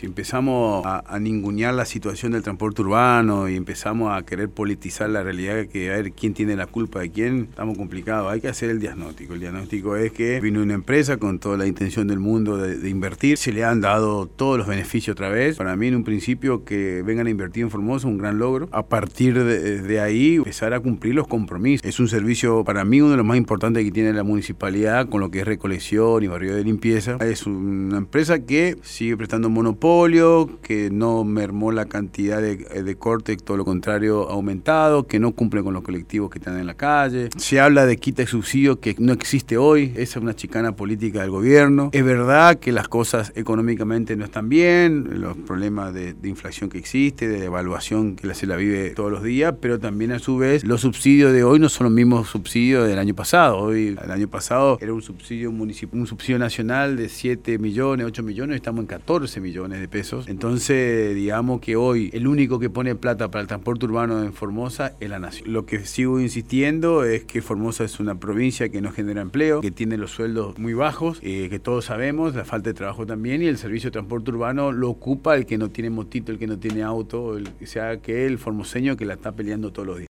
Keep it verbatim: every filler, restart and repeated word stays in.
Si empezamos a, a ningunear la situación del transporte urbano y empezamos a querer politizar la realidad, que a ver quién tiene la culpa de quién, estamos complicados. Hay que hacer el diagnóstico. El diagnóstico es que vino una empresa con toda la intención del mundo de, de invertir, se le han dado todos los beneficios otra vez. Para mí, en un principio, que vengan a invertir en Formosa, un gran logro. A partir de, de ahí, empezar a cumplir los compromisos. Es un servicio, para mí, uno de los más importantes que tiene la municipalidad, con lo que es recolección y barrio de limpieza. Es una empresa que sigue prestando monopolio, que no mermó la cantidad de, de corte, todo lo contrario, ha aumentado, que no cumple con los colectivos que están en la calle. Se habla de quita de subsidio que no existe hoy. Esa es una chicana política del gobierno. Es verdad que las cosas económicamente no están bien, los problemas de, de inflación que existe, de devaluación que se la vive todos los días, pero también a su vez los subsidios de hoy no son los mismos subsidios del año pasado. Hoy, el año pasado era un subsidio municipal, un subsidio nacional de siete millones, ocho millones, estamos en catorce millones de pesos. Entonces, digamos que hoy el único que pone plata para el transporte urbano en Formosa es la nación. Lo que sigo insistiendo es que Formosa es una provincia que no genera empleo, que tiene los sueldos muy bajos, eh, que todos sabemos, la falta de trabajo también, y el servicio de transporte urbano lo ocupa el que no tiene motito, el que no tiene auto, el, o sea, que el formoseño que la está peleando todos los días.